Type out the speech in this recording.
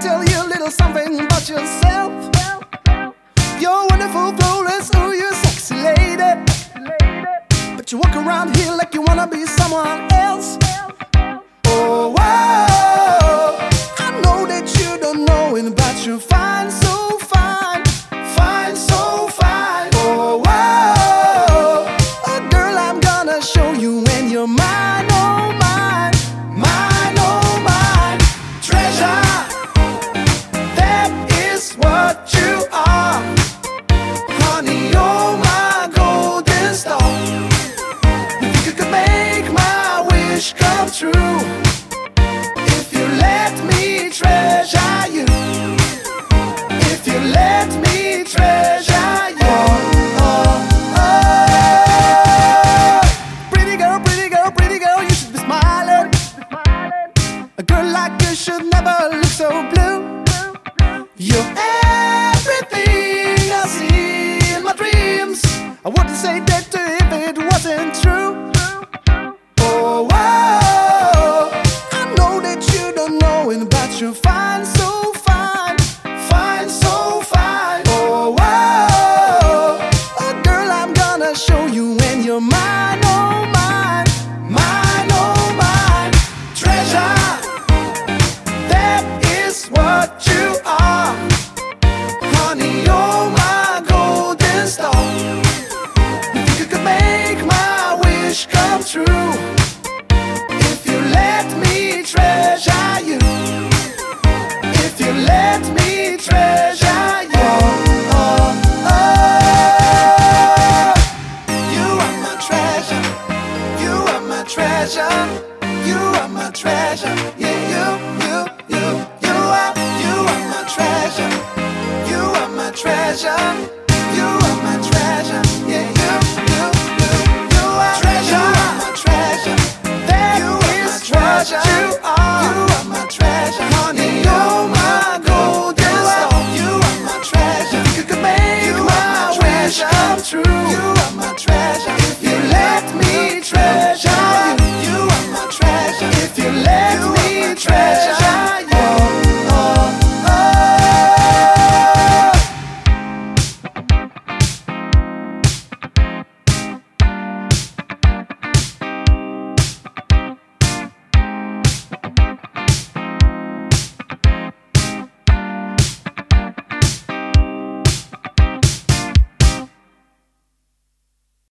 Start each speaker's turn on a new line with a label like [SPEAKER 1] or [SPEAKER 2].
[SPEAKER 1] tell you a little something about yourself. You're wonderful, flawless, ooh, you're a sexy lady. But you walk around here like you wanna be someone else. Oh, whoa, I know that you don't know it, but you're fine, so fine, fine, so fine. Oh, whoa, oh girl, I'm gonna show you when you're mine, oh mine, mine, oh mine. Treasure, that is what you are. Honey, you're my golden star. You think you could make my wish come true if you let me treasure you, if you let me treasure you. Oh, oh. Pretty girl, pretty girl, pretty girl, you should be smiling. A girl like you should never look so blue. You're everything I see in my dreams. I wouldn't say that if it wasn't true. Oh, whoa, I know that you don't know it, but you're fine, so fine, fine, so fine. Oh, whoa, oh girl, I'm gonna show you when you're mine, oh mine, mine, oh mine. Treasure, that is what you are. Honey, you're my golden star. You think you could make my wish come true if you let me treasure you, if you let me treasure you. Oh, oh. You are my treasure, you are my treasure, you are my treasure.